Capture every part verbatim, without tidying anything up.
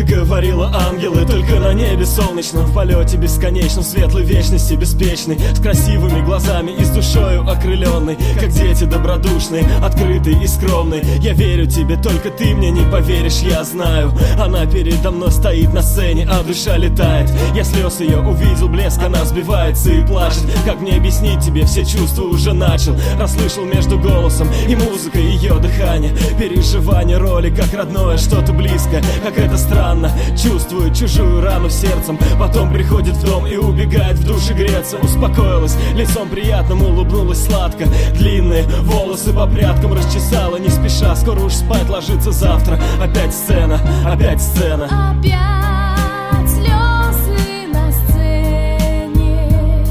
говорила ангелы, только на небе солнечном, в полете бесконечном, в светлой вечности беспечной, с красивыми глазами и с душою окрыленной, как дети добродушные, открытые и скромные. Я верю тебе, только ты мне не поверишь, я знаю. Она передо мной стоит на сцене, а душа летает. Я слез ее увидел, блеск, она взбивается и плачет. Как мне объяснить тебе, все чувства уже начал. Расслышал между голосом и музыкой ее дыхание, переживание роли, как родное, что-то близкое. Как это странно, чувствует чужую рану сердцем, потом приходит в дом и убегает в душе греться. Успокоилась, лицом приятным улыбнулась сладко. Длинные волосы по прядкам расчесала не спеша. Скоро уж спать ложится завтра. Опять сцена, опять сцена. Опять слезы на сцене,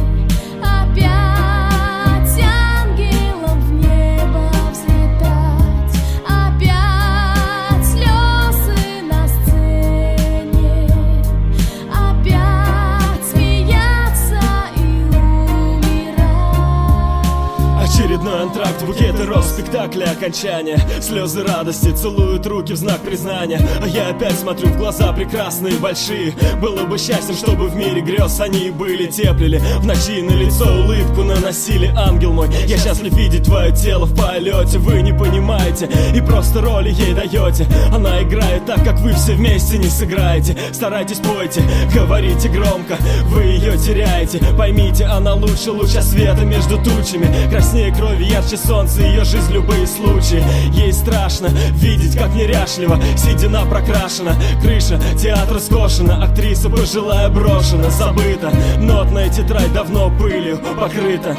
опять ангелом в небо взлетать, опять слезы на сцене, опять смеяться и умирать. Очередной антракт, букеты роз, спектакля окончания. Слезы радости целуют руки в знак признания. А я опять смотрю в глаза прекрасные, большие. Было бы счастьем, чтобы в мире грез они были, теплили. В ночи на лицо улыбку наносили. Ангел мой, я счастлив видеть твое тело в полете. Вы не понимаете и просто роли ей даете. Она играет так, как вы все вместе не сыграете. Старайтесь, пойте, говорите громко, вы ее теряете. Поймите, она лучше луча света между тучами. Краснее крови, ярче солнца, ее жизнь, любые случаи. Ей страшно видеть, как неряшливо седина прокрашена, крыша театра скошена, актриса пожилая брошена, забыта, нотная тетрадь давно пылью покрыта.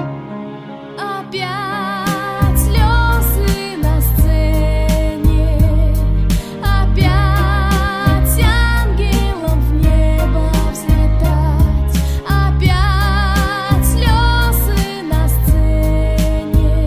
Опять слезы на сцене, опять ангелом в небо взлетать, опять слезы на сцене,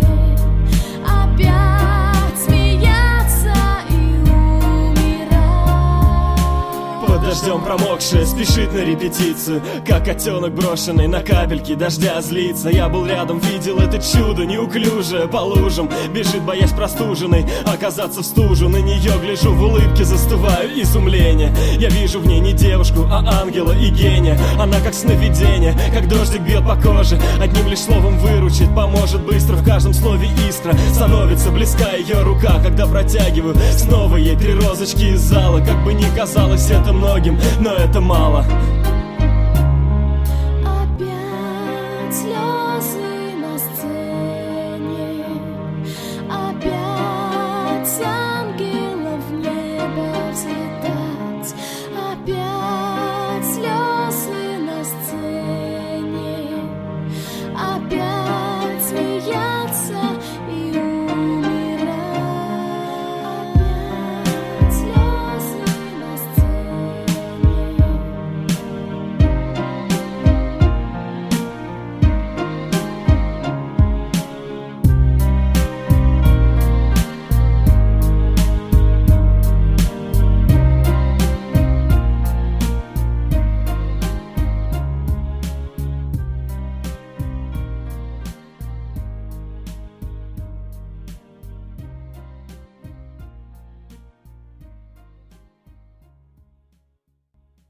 опять смеяться и умирать. Под дождем промокшая спешит на репетицию, как котенок брошенный на капельки дождя злится. Я был рядом, видел это чудо неуклюжее по лужам, бежит, боясь простуженной оказаться в стужу. На нее гляжу, в улыбке застываю, изумление. Я вижу в ней не девушку, а ангела и гения. Она как сновидение, как дождик бьет по коже, одним лишь словом выручит, поможет быстро. В каждом слове искра становится близка ее рука, когда протягиваю снова ей три розочки из зала. Как бы ни казалось это многим, но это мало.